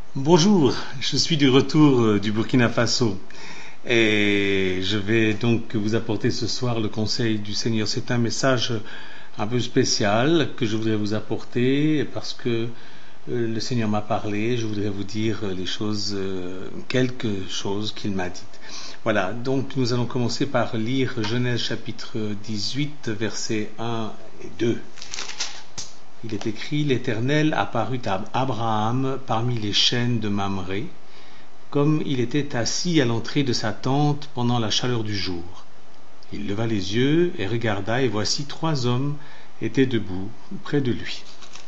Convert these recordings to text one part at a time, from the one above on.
Bonjour, je suis du retour du Burkina Faso et je vais donc vous apporter ce soir le conseil du Seigneur. C'est un message un peu spécial que je voudrais vous apporter parce que le Seigneur m'a parlé. Je voudrais vous dire quelque chose qu'il m'a dit. Voilà, donc nous allons commencer par lire Genèse chapitre 18, versets 1 et 2. Il est écrit: L'Éternel apparut à Abraham parmi les chênes de Mamré, comme il était assis à l'entrée de sa tente pendant la chaleur du jour. Il leva les yeux et regarda, et voici 3 hommes étaient debout près de lui.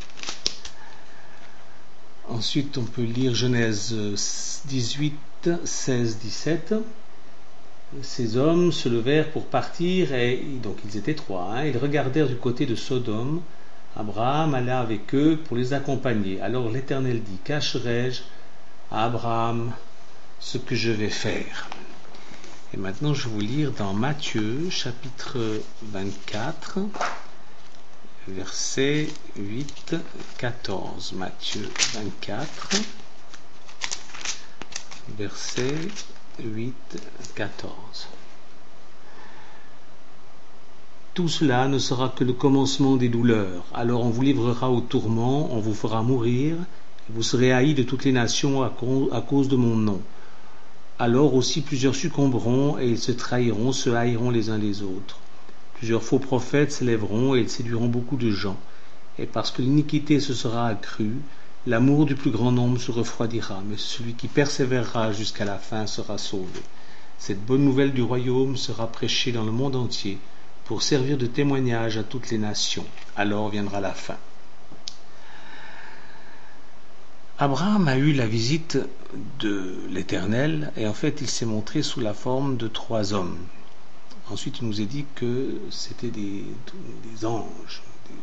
Ensuite, on peut lire Genèse 18, 16, 17. Ces hommes se levèrent pour partir, et donc ils étaient 3. Ils regardèrent du côté de Sodome. Abraham alla avec eux pour les accompagner. Alors l'Éternel dit: Cacherai-je à Abraham ce que je vais faire? Et maintenant je vais vous lire dans Matthieu chapitre 24, versets 8, 14. Matthieu 24, versets 8, 14. Tout cela ne sera que le commencement des douleurs. Alors on vous livrera au tourment, on vous fera mourir, et vous serez haïs de toutes les nations à cause de mon nom. Alors aussi plusieurs succomberont, et ils se trahiront, se haïront les uns les autres. Plusieurs faux prophètes s'élèveront, et ils séduiront beaucoup de gens. Et parce que l'iniquité se sera accrue, l'amour du plus grand nombre se refroidira, mais celui qui persévérera jusqu'à la fin sera sauvé. Cette bonne nouvelle du royaume sera prêchée dans le monde entier, pour servir de témoignage à toutes les nations. Alors viendra la fin. Abraham a eu la visite de l'Éternel, et en fait il s'est montré sous la forme de 3 hommes. Ensuite il nous est dit que c'était des anges.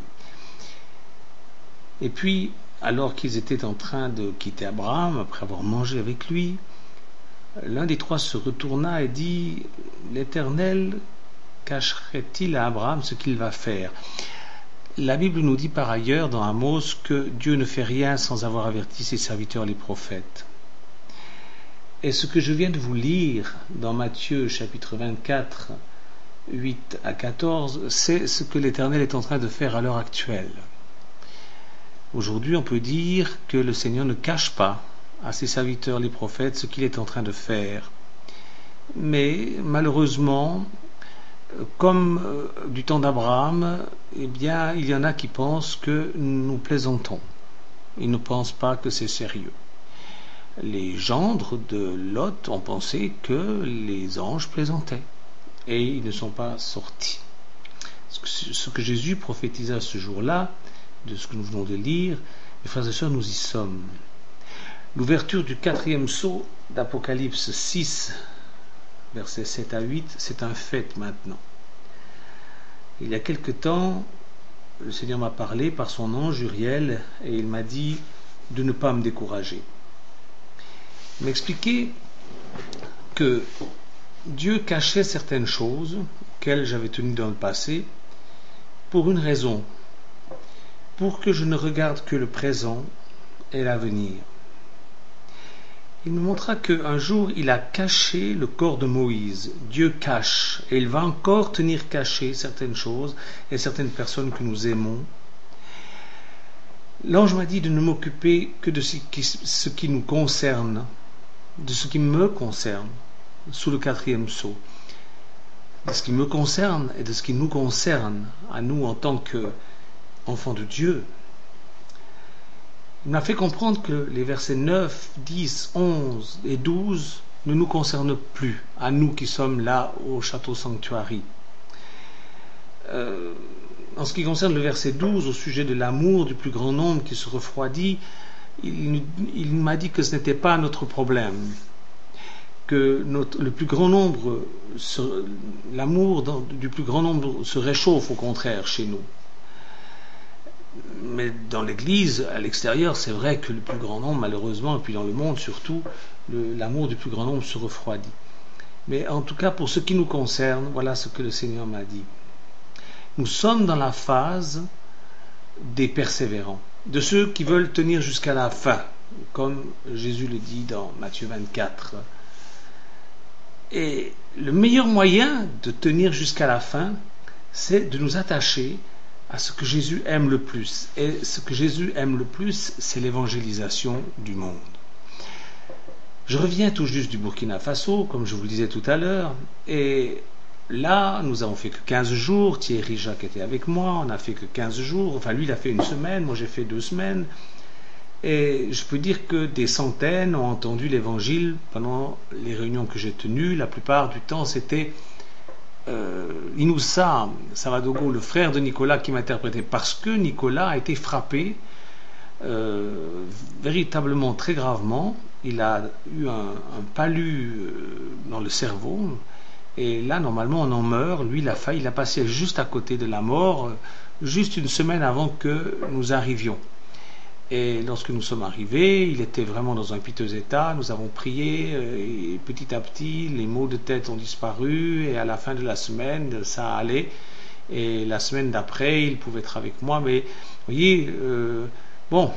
Et puis, alors qu'ils étaient en train de quitter Abraham, après avoir mangé avec lui, l'un des 3 se retourna et dit: L'Éternel cacherait-il à Abraham ce qu'il va faire? La Bible nous dit par ailleurs dans Amos que Dieu ne fait rien sans avoir averti ses serviteurs les prophètes. Et ce que je viens de vous lire dans Matthieu chapitre 24, 8 à 14, c'est ce que l'Éternel est en train de faire à l'heure actuelle. Aujourd'hui, on peut dire que le Seigneur ne cache pas à ses serviteurs les prophètes ce qu'il est en train de faire. Mais malheureusement, comme du temps d'Abraham, eh bien, il y en a qui pensent que nous plaisantons. Ils ne pensent pas que c'est sérieux. Les gendres de Lot ont pensé que les anges plaisantaient, et ils ne sont pas sortis. Ce que Jésus prophétisa ce jour-là, de ce que nous venons de lire, mes frères et sœurs, nous y sommes. L'ouverture du 4e sceau d'Apocalypse 6, versets 7 à 8, c'est un fait maintenant. Il y a quelque temps, le Seigneur m'a parlé par son ange Uriel, et il m'a dit de ne pas me décourager. Il m'expliquait que Dieu cachait certaines choses auxquelles j'avais tenu dans le passé pour une raison, pour que je ne regarde que le présent et l'avenir. Il me montra qu'un jour il a caché le corps de Moïse. Dieu cache, et il va encore tenir caché certaines choses et certaines personnes que nous aimons. L'ange m'a dit de ne m'occuper que de ce qui nous concerne, de ce qui me concerne, sous le 4e sceau. De ce qui me concerne et de ce qui nous concerne, à nous en tant qu'enfants de Dieu. Il m'a fait comprendre que les versets 9, 10, 11 et 12 ne nous concernent plus, à nous qui sommes là au Château Sanctuary. En ce qui concerne le verset 12, au sujet de l'amour du plus grand nombre qui se refroidit, il m'a dit que ce n'était pas notre problème, que le plus grand nombre, l'amour du plus grand nombre se réchauffe au contraire chez nous. Mais dans l'Église, à l'extérieur, c'est vrai que le plus grand nombre, malheureusement, et puis dans le monde surtout, l'amour du plus grand nombre se refroidit. Mais en tout cas, pour ce qui nous concerne, voilà ce que le Seigneur m'a dit. Nous sommes dans la phase des persévérants, de ceux qui veulent tenir jusqu'à la fin, comme Jésus le dit dans Matthieu 24. Et le meilleur moyen de tenir jusqu'à la fin, c'est de nous attacher à ce que Jésus aime le plus. Et ce que Jésus aime le plus, c'est l'évangélisation du monde. Je reviens tout juste du Burkina Faso, comme je vous le disais tout à l'heure, et là, nous avons fait que 15 jours, Thierry Jacques était avec moi, on n'a fait que 15 jours, enfin lui il a fait une semaine, moi j'ai fait 2 semaines, et je peux dire que des centaines ont entendu l'évangile pendant les réunions que j'ai tenues. La plupart du temps c'était Inoussa Savadogo, le frère de Nicolas, qui m'interprétait, parce que Nicolas a été frappé véritablement très gravement. Il a eu un palu dans le cerveau, et là normalement on en meurt. Lui il a passé juste à côté de la mort, juste une semaine avant que nous arrivions. Et lorsque nous sommes arrivés, il était vraiment dans un piteux état. Nous avons prié, et petit à petit les maux de tête ont disparu, et à la fin de la semaine ça allait, et la semaine d'après il pouvait être avec moi. Mais vous voyez, bon,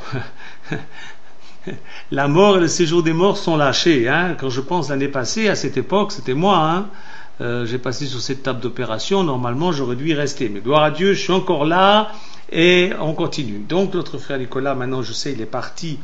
la mort et le séjour des morts sont lâchés, hein. Quand je pense l'année passée, à cette époque, c'était moi, hein. J'ai passé sur cette table d'opération, normalement j'aurais dû y rester, mais gloire à Dieu, je suis encore là, et on continue. Donc notre frère Nicolas, maintenant je sais, il est parti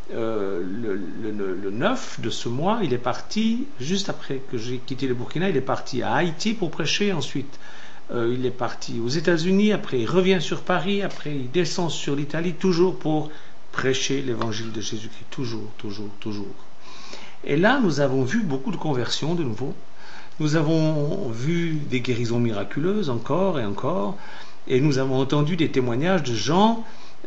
le 9 de ce mois, il est parti, juste après que j'ai quitté le Burkina, il est parti à Haïti pour prêcher, ensuite il est parti aux États-Unis, après il revient sur Paris, après il descend sur l'Italie, toujours pour prêcher l'évangile de Jésus-Christ, toujours. Et là, nous avons vu beaucoup de conversions de nouveau. Nous avons vu des guérisons miraculeuses encore et encore, et nous avons entendu des témoignages de gens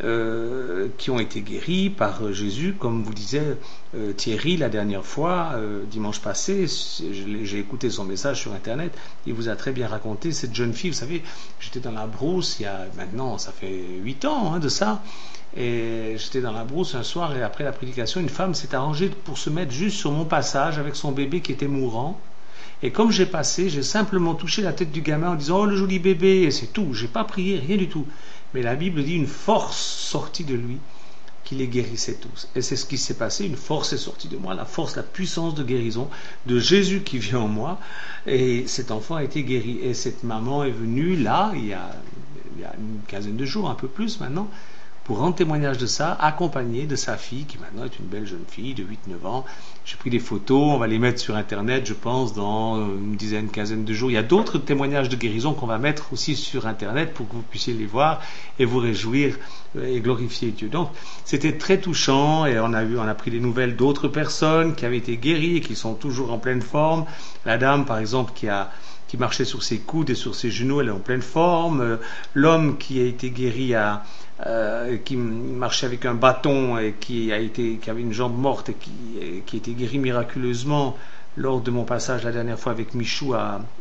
qui ont été guéris par Jésus, comme vous disait Thierry la dernière fois, dimanche passé. J'ai écouté son message sur internet, il vous a très bien raconté cette jeune fille. Vous savez, j'étais dans la brousse il y a maintenant, ça fait 8 ans de ça, et j'étais dans la brousse un soir, et après la prédication, une femme s'est arrangée pour se mettre juste sur mon passage avec son bébé qui était mourant. Et comme j'ai passé, j'ai simplement touché la tête du gamin en disant « Oh, le joli bébé !» et c'est tout. J'ai pas prié, rien du tout. Mais la Bible dit une force sortie de lui qui les guérissait tous. Et c'est ce qui s'est passé. Une force est sortie de moi, la force, la puissance de guérison de Jésus qui vient en moi. Et cet enfant a été guéri. Et cette maman est venue là, il y a une quinzaine de jours, un peu plus maintenant, pour rendre témoignage de ça, accompagné de sa fille, qui maintenant est une belle jeune fille de 8-9 ans. J'ai pris des photos, on va les mettre sur internet, je pense, dans une dizaine, quinzaine de jours. Il y a d'autres témoignages de guérison qu'on va mettre aussi sur internet pour que vous puissiez les voir et vous réjouir et glorifier Dieu. Donc, c'était très touchant, et on a pris des nouvelles d'autres personnes qui avaient été guéries et qui sont toujours en pleine forme. La dame, par exemple, qui marchait sur ses coudes et sur ses genoux, elle est en pleine forme. L'homme qui a été guéri qui marchait avec un bâton et qui avait une jambe morte et qui a été guéri miraculeusement lors de mon passage la dernière fois avec Michou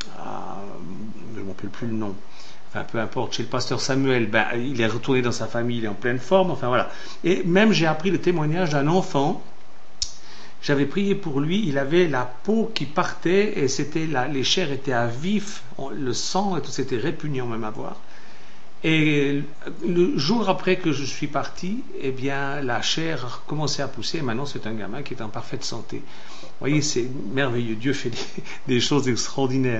je ne me rappelle plus le nom, enfin peu importe, chez le pasteur Samuel. Il est retourné dans sa famille, il est en pleine forme, enfin voilà. Et même j'ai appris le témoignage d'un enfant. J'avais prié pour lui, il avait la peau qui partait, et les chairs étaient à vif, le sang et tout, c'était répugnant même à voir. Et le jour après que je suis parti, eh bien la chair a commencé à pousser, et maintenant c'est un gamin qui est en parfaite santé. Vous voyez, c'est merveilleux, Dieu fait des choses extraordinaires,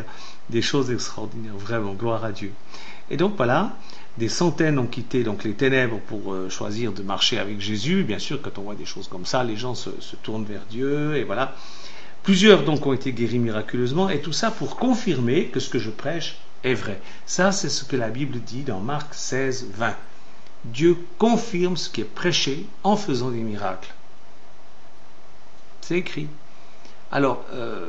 vraiment, gloire à Dieu. Et donc voilà, des centaines ont quitté donc les ténèbres pour choisir de marcher avec Jésus. Bien sûr, quand on voit des choses comme ça, les gens se tournent vers Dieu, et voilà. Plusieurs donc ont été guéris miraculeusement, et tout ça pour confirmer que ce que je prêche est vrai. Ça, c'est ce que la Bible dit dans Marc 16, 20. Dieu confirme ce qui est prêché en faisant des miracles. C'est écrit. Alors,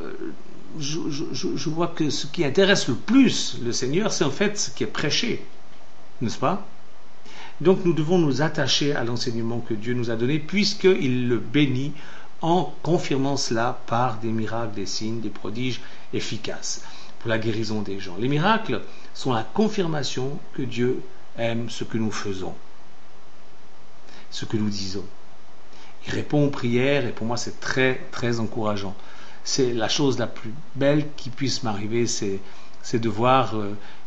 je vois que ce qui intéresse le plus le Seigneur, c'est en fait ce qui est prêché, n'est-ce pas? Donc nous devons nous attacher à l'enseignement que Dieu nous a donné, puisqu'il le bénit en confirmant cela par des miracles, des signes, des prodiges efficaces pour la guérison des gens. Les miracles sont la confirmation que Dieu aime ce que nous faisons, ce que nous disons. Il répond aux prières, et pour moi c'est très très encourageant. C'est la chose la plus belle qui puisse m'arriver, c'est de voir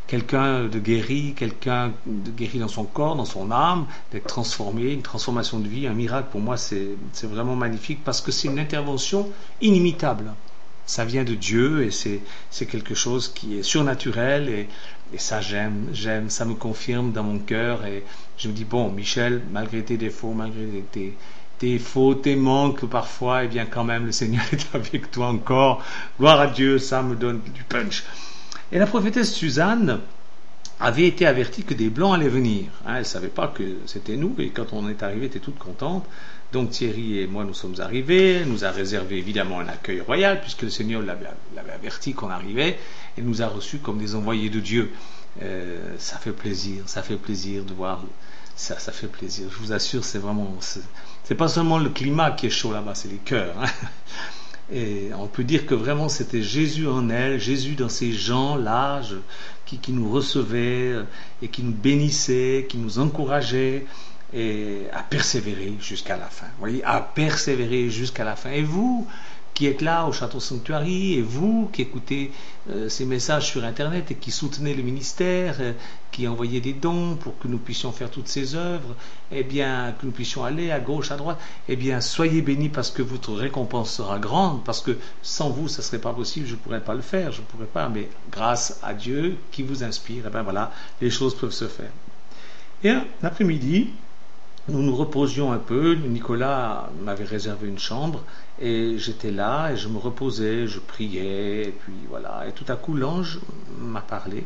quelqu'un de guéri dans son corps, dans son âme, d'être transformé, une transformation de vie, un miracle. Pour moi, c'est vraiment magnifique parce que c'est une intervention inimitable. Ça vient de Dieu et c'est quelque chose qui est surnaturel et ça j'aime, ça me confirme dans mon cœur et je me dis bon Michel, malgré tes défauts, malgré tes fautes, tes manques parfois, eh bien quand même le Seigneur est avec toi encore, gloire à Dieu, ça me donne du punch. Et la prophétesse Suzanne avait été avertie que des Blancs allaient venir. Elle ne savait pas que c'était nous, et quand on est arrivé, elle était toute contente. Donc Thierry et moi, nous sommes arrivés, elle nous a réservé évidemment un accueil royal, puisque le Seigneur l'avait averti qu'on arrivait, et nous a reçus comme des envoyés de Dieu. Ça fait plaisir de voir, ça fait plaisir. Je vous assure, c'est pas seulement le climat qui est chaud là-bas, c'est les cœurs. Et on peut dire que vraiment c'était Jésus en elle, Jésus dans ces gens-là qui nous recevaient et qui nous bénissaient, qui nous encourageaient et à persévérer jusqu'à la fin. Vous voyez, à persévérer jusqu'à la fin. Et vous qui êtes là au Château Sanctuary, et vous qui écoutez ces messages sur Internet et qui soutenez le ministère, qui envoyez des dons pour que nous puissions faire toutes ces œuvres, eh bien, que nous puissions aller à gauche, à droite, eh bien, soyez bénis parce que votre récompense sera grande, parce que sans vous, ça ne serait pas possible, je ne pourrais pas le faire, je ne pourrais pas, mais grâce à Dieu qui vous inspire, eh bien voilà, les choses peuvent se faire. Et l'après-midi, nous nous reposions un peu, Nicolas m'avait réservé une chambre, et j'étais là, et je me reposais, je priais, et puis voilà, et tout à coup l'ange m'a parlé,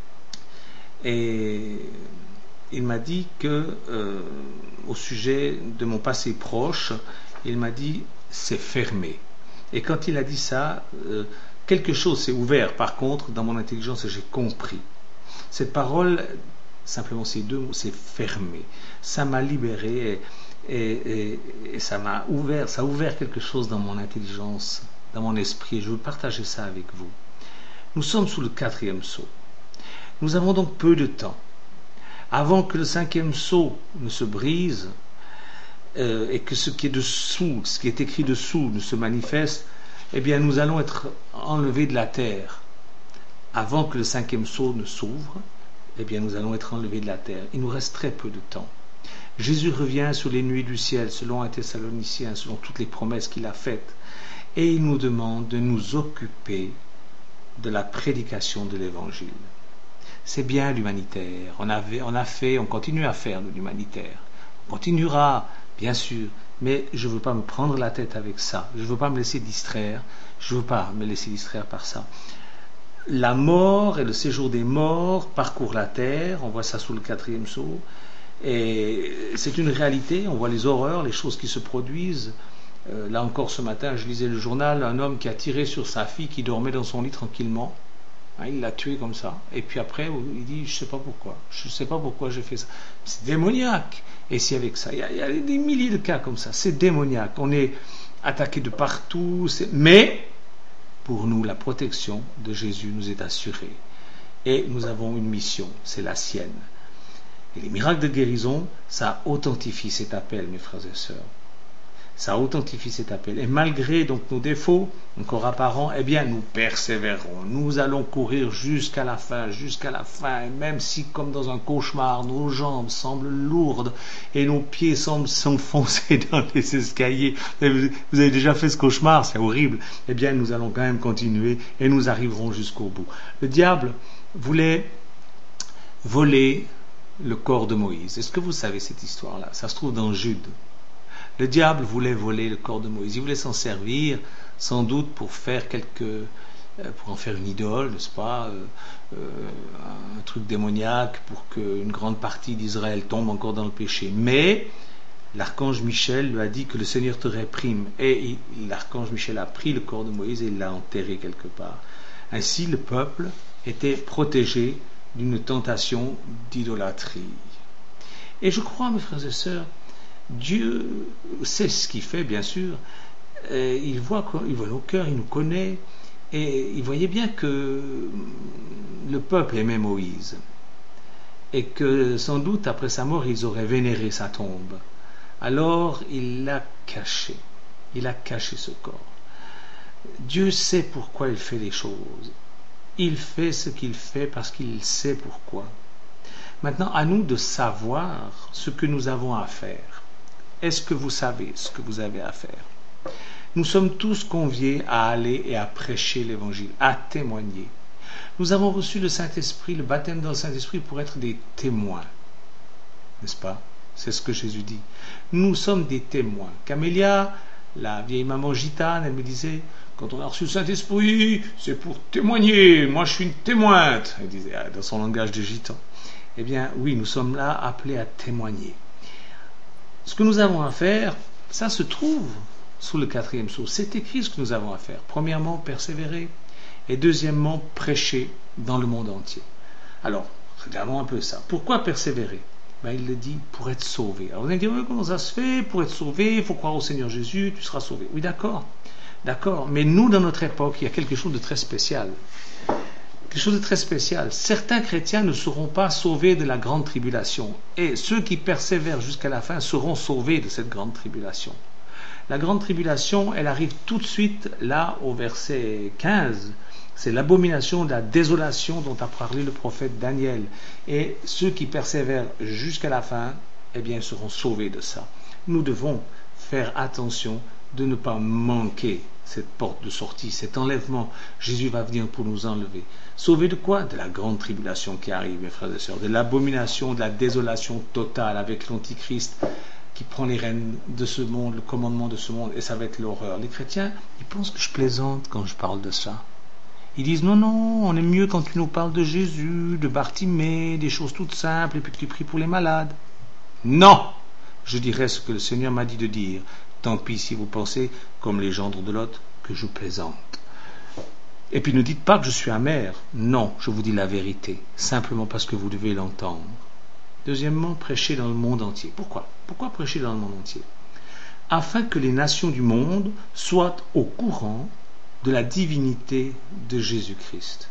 et il m'a dit que, au sujet de mon passé proche, il m'a dit, c'est fermé. Et quand il a dit ça, quelque chose s'est ouvert, par contre, dans mon intelligence, et j'ai compris. Cette parole, simplement ces deux mots, c'est fermé. Ça m'a libéré et ça m'a ouvert, ça a ouvert quelque chose dans mon intelligence, dans mon esprit. Et je veux partager ça avec vous. Nous sommes sous le 4e sceau. Nous avons donc peu de temps. Avant que le 5e sceau ne se brise et que ce qui est dessous, ce qui est écrit dessous ne se manifeste, eh bien nous allons être enlevés de la terre. Avant que le 5e sceau ne s'ouvre, eh bien nous allons être enlevés de la terre. Il nous reste très peu de temps. Jésus revient sur les nuées du ciel, selon un Thessalonicien, selon toutes les promesses qu'il a faites. Et il nous demande de nous occuper de la prédication de l'Évangile. C'est bien l'humanitaire. On continue à faire de l'humanitaire. On continuera, bien sûr, mais je ne veux pas me prendre la tête avec ça. Je ne veux pas me laisser distraire. Je ne veux pas me laisser distraire par ça. La mort et le séjour des morts parcourent la terre. On voit ça sous le 4e sceau. Et c'est une réalité. On voit les horreurs, les choses qui se produisent. Là encore ce matin, je lisais le journal, un homme qui a tiré sur sa fille qui dormait dans son lit tranquillement. Il l'a tué comme ça. Et puis après, il dit, je ne sais pas pourquoi j'ai fait ça. C'est démoniaque. Et si avec ça, il y a des milliers de cas comme ça. C'est démoniaque. On est attaqué de partout. Mais pour nous, la protection de Jésus nous est assurée. Et nous avons une mission, c'est la sienne. Et les miracles de guérison, ça authentifie cet appel, mes frères et sœurs. Ça authentifie cet appel. Et malgré donc nos défauts, encore apparents, eh bien nous persévérons. Nous allons courir jusqu'à la fin. Et même si, comme dans un cauchemar, nos jambes semblent lourdes et nos pieds semblent s'enfoncer dans les escaliers. Vous avez déjà fait ce cauchemar, c'est horrible. Eh bien nous allons quand même continuer et nous arriverons jusqu'au bout. Le diable voulait voler le corps de Moïse. Est-ce que vous savez cette histoire-là? Ça se trouve dans Jude. Le diable voulait voler le corps de Moïse. Il voulait s'en servir, sans doute, pour en faire une idole, n'est-ce pas, un truc démoniaque, pour qu'une grande partie d'Israël tombe encore dans le péché. Mais l'archange Michel lui a dit que le Seigneur te réprime. Et l'archange Michel a pris le corps de Moïse et il l'a enterré quelque part. Ainsi, le peuple était protégé d'une tentation d'idolâtrie. Et je crois, mes frères et sœurs, Dieu sait ce qu'il fait, bien sûr. Il voit nos cœurs, il nous connaît. Et il voyait bien que le peuple aimait Moïse. Et que sans doute, après sa mort, ils auraient vénéré sa tombe. Alors, il l'a caché. Il a caché ce corps. Dieu sait pourquoi il fait les choses. Il fait ce qu'il fait parce qu'il sait pourquoi. Maintenant, à nous de savoir ce que nous avons à faire. Est-ce que vous savez ce que vous avez à faire? Nous sommes tous conviés à aller et à prêcher l'Évangile, à témoigner. Nous avons reçu le Saint-Esprit, le baptême dans le Saint-Esprit pour être des témoins. N'est-ce pas? C'est ce que Jésus dit. Nous sommes des témoins. Camélia, la vieille maman gitane, elle me disait, quand on a reçu le Saint-Esprit, c'est pour témoigner. Moi, je suis une témointe. Elle disait dans son langage de gitan. Eh bien, oui, nous sommes là appelés à témoigner. Ce que nous avons à faire, ça se trouve sous le 4e sceau. C'est écrit ce que nous avons à faire. Premièrement, persévérer. Et deuxièmement, prêcher dans le monde entier. Alors, regardons un peu ça. Pourquoi persévérer? Il le dit pour être sauvé. Alors vous allez me dire, comment ça se fait? Pour être sauvé, il faut croire au Seigneur Jésus, tu seras sauvé. Oui, d'accord. D'accord. Mais nous, dans notre époque, il y a quelque chose de très spécial. Quelque chose de très spécial. Certains chrétiens ne seront pas sauvés de la grande tribulation. Et ceux qui persévèrent jusqu'à la fin seront sauvés de cette grande tribulation. La grande tribulation, elle arrive tout de suite là au verset 15. C'est l'abomination de la désolation dont a parlé le prophète Daniel. Et ceux qui persévèrent jusqu'à la fin, eh bien, seront sauvés de ça. Nous devons faire attention de ne pas manquer cette porte de sortie, cet enlèvement. Jésus va venir pour nous enlever. Sauver de quoi? De la grande tribulation qui arrive, mes frères et sœurs, de l'abomination, de la désolation totale avec l'Antichrist qui prend les rênes de ce monde, le commandement de ce monde, et ça va être l'horreur. Les chrétiens, ils pensent que je plaisante quand je parle de ça. Ils disent non, on aime mieux quand tu nous parles de Jésus, de Bartimée, des choses toutes simples, et puis que tu pries pour les malades. Non! Je dirai ce que le Seigneur m'a dit de dire. Tant pis si vous pensez, comme les gendres de Lot, que je plaisante. Et puis ne dites pas que je suis amer. Non, je vous dis la vérité, simplement parce que vous devez l'entendre. Deuxièmement, prêcher dans le monde entier. Pourquoi? Pourquoi prêcher dans le monde entier? Afin que les nations du monde soient au courant de la divinité de Jésus-Christ.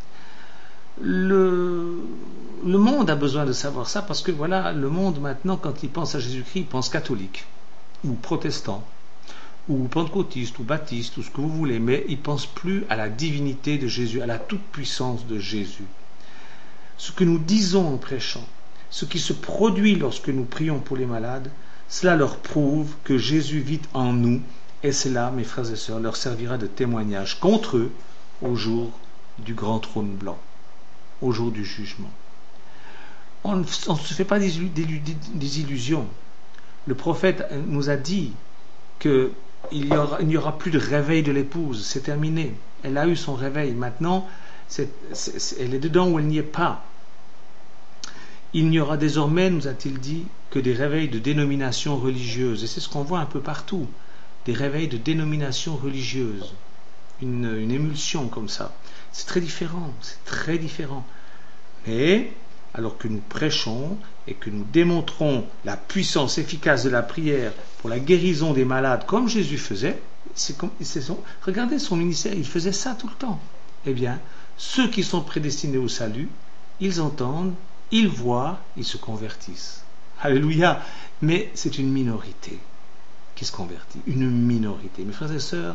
Le monde a besoin de savoir ça parce que voilà, le monde maintenant, quand il pense à Jésus-Christ, il pense catholique, ou protestant, ou pentecôtiste, ou baptiste, ou ce que vous voulez, mais il ne pense plus à la divinité de Jésus, à la toute-puissance de Jésus. Ce que nous disons en prêchant, ce qui se produit lorsque nous prions pour les malades, cela leur prouve que Jésus vit en nous, et cela, mes frères et sœurs, leur servira de témoignage contre eux au jour du grand trône blanc, au jour du jugement. On ne se fait pas des illusions. Le prophète nous a dit qu'il n'y aura plus de réveil de l'épouse, c'est terminé. Elle a eu son réveil, maintenant elle est dedans ou elle n'y est pas. Il n'y aura désormais, nous a-t-il dit, que des réveils de dénominations religieuses. Et c'est ce qu'on voit un peu partout. Des réveils de dénominations religieuses. Une émulsion comme ça. C'est très différent. Mais, alors que nous prêchons et que nous démontrons la puissance efficace de la prière pour la guérison des malades, comme Jésus faisait, regardez son ministère, il faisait ça tout le temps. Eh bien, ceux qui sont prédestinés au salut, ils entendent, ils voient, ils se convertissent. Alléluia! Mais c'est une minorité qui se convertit. Une minorité. Mes frères et sœurs,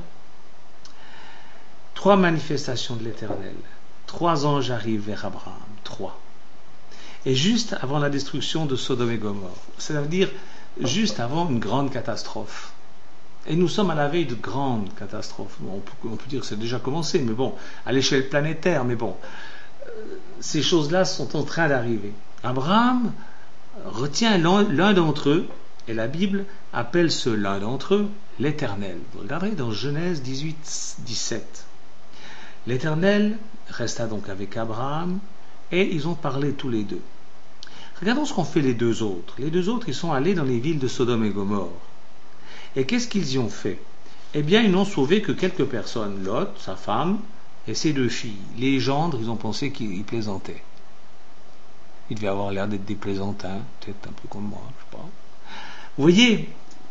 3 manifestations de l'Éternel. 3 anges arrivent vers Abraham. 3. Et juste avant la destruction de Sodome et Gomorrhe. Ça veut dire juste avant une grande catastrophe. Et nous sommes à la veille de grandes catastrophes. Bon, on peut dire que c'est déjà commencé, mais bon, à l'échelle planétaire, mais bon. Ces choses-là sont en train d'arriver. Abraham retient l'un d'entre eux, et la Bible appelle ce l'un d'entre eux l'Éternel. Vous regarderez dans Genèse 18, 17. L'Éternel resta donc avec Abraham, et ils ont parlé tous les deux. Regardons ce qu'ont fait les 2 autres. Les 2 autres, ils sont allés dans les villes de Sodome et Gomorrhe. Et qu'est-ce qu'ils y ont fait? Eh bien, ils n'ont sauvé que quelques personnes. Lot, sa femme, et ses 2 filles. Les gendres, ils ont pensé qu'ils plaisantaient. Ils devaient avoir l'air d'être des plaisantins, peut-être un peu comme moi, je sais pas. Vous voyez,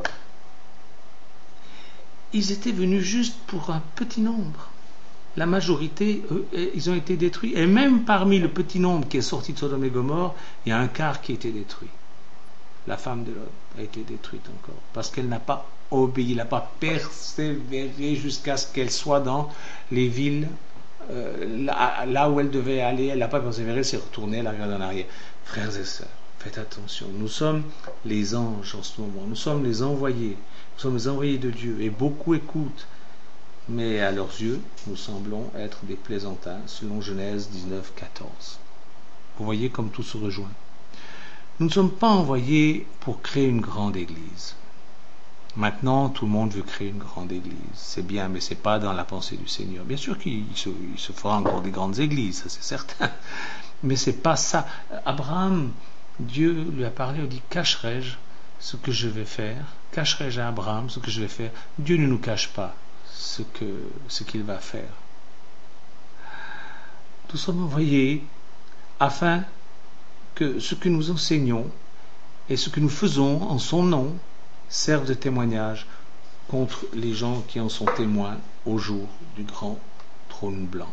ils étaient venus juste pour un petit nombre. La majorité, eux, ils ont été détruits. Et même parmi le petit nombre qui est sorti de Sodome et Gomorrhe, il y a un quart qui a été détruit. La femme de Lot a été détruite encore, parce qu'elle n'a pas obéi, elle n'a pas persévéré jusqu'à ce qu'elle soit dans les villes là où elle devait aller, elle n'a pas persévéré, elle s'est retournée, elle a regardé en arrière. Frères et sœurs, faites attention, nous sommes les anges en ce moment, nous sommes les envoyés de Dieu, et beaucoup écoutent, mais à leurs yeux, nous semblons être des plaisantins, selon Genèse 19, 14. Vous voyez comme tout se rejoint. Nous ne sommes pas envoyés pour créer une grande église. Maintenant, tout le monde veut créer une grande église. C'est bien, mais c'est pas dans la pensée du Seigneur. Bien sûr qu'il se fera encore des grandes églises, ça c'est certain. Mais c'est pas ça. Abraham, Dieu lui a parlé, il dit, cacherai-je ce que je vais faire? Cacherai-je à Abraham ce que je vais faire? Dieu ne nous cache pas ce qu'il va faire. Nous sommes envoyés afin que ce que nous enseignons et ce que nous faisons en son nom servent de témoignage contre les gens qui en sont témoins au jour du grand trône blanc.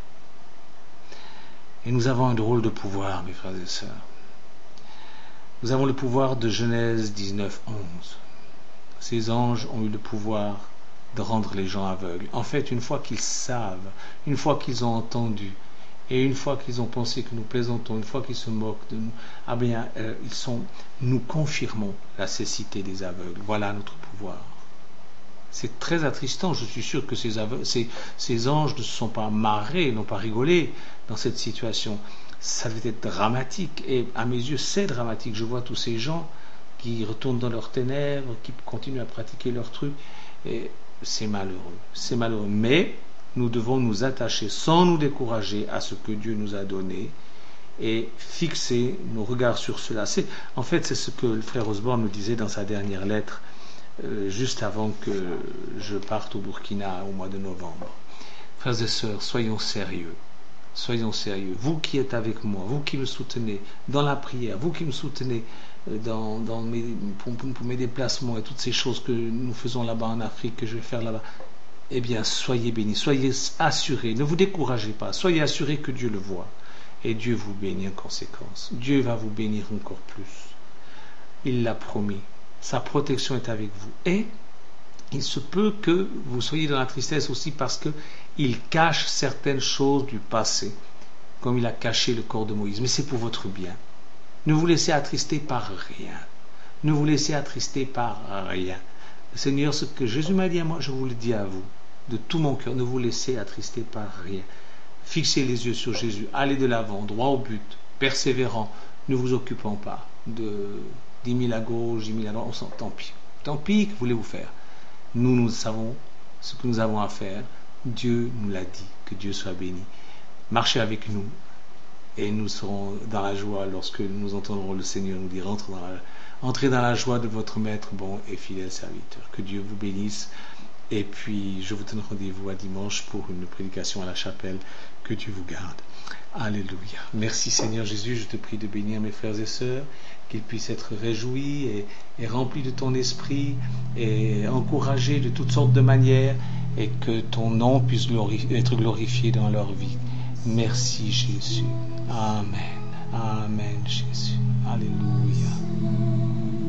Et nous avons un drôle de pouvoir, mes frères et sœurs. Nous avons le pouvoir de Genèse 19, 11. Ces anges ont eu le pouvoir de rendre les gens aveugles. En fait, une fois qu'ils savent, une fois qu'ils ont entendu, et une fois qu'ils ont pensé que nous plaisantons, une fois qu'ils se moquent de nous, ah bien, nous confirmons la cécité des aveugles. Voilà notre pouvoir. C'est très attristant. Je suis sûr que ces anges ne se sont pas marrés, n'ont pas rigolé dans cette situation. Ça devait être dramatique. Et à mes yeux, c'est dramatique. Je vois tous ces gens qui retournent dans leurs ténèbres, qui continuent à pratiquer leurs trucs. Et c'est malheureux. C'est malheureux. Mais nous devons nous attacher sans nous décourager à ce que Dieu nous a donné et fixer nos regards sur cela. En fait, c'est ce que le frère Osborne nous disait dans sa dernière lettre, juste avant que je parte au Burkina au mois de novembre. Frères et sœurs, soyons sérieux. Soyons sérieux. Vous qui êtes avec moi, vous qui me soutenez dans la prière, vous qui me soutenez pour mes déplacements et toutes ces choses que nous faisons là-bas en Afrique, que je vais faire là-bas, eh bien, soyez bénis, soyez assurés, ne vous découragez pas, soyez assurés que Dieu le voit. Et Dieu vous bénit en conséquence. Dieu va vous bénir encore plus. Il l'a promis. Sa protection est avec vous. Et il se peut que vous soyez dans la tristesse aussi parce qu'il cache certaines choses du passé, comme il a caché le corps de Moïse. Mais c'est pour votre bien. Ne vous laissez attrister par rien. Ne vous laissez attrister par rien. Le Seigneur, ce que Jésus m'a dit à moi, je vous le dis à vous, de tout mon cœur. Ne vous laissez attrister par rien. Fixez les yeux sur Jésus. Allez de l'avant, droit au but, persévérant. Ne vous occupons pas de 10 000 à gauche, 10 000 à droite. On s'en tant pis. Tant pis, que voulez-vous faire? Nous savons ce que nous avons à faire. Dieu nous l'a dit. Que Dieu soit béni. Marchez avec nous et nous serons dans la joie lorsque nous entendrons le Seigneur nous dire entrez dans la joie de votre maître bon et fidèle serviteur. Que Dieu vous bénisse. Et puis, je vous donne rendez-vous à dimanche pour une prédication à la chapelle. Que Dieu vous garde. Alléluia. Merci Seigneur Jésus, je te prie de bénir mes frères et sœurs, qu'ils puissent être réjouis et remplis de ton esprit et encouragés de toutes sortes de manières et que ton nom puisse être glorifié dans leur vie. Merci Jésus. Amen. Amen Jésus. Alléluia.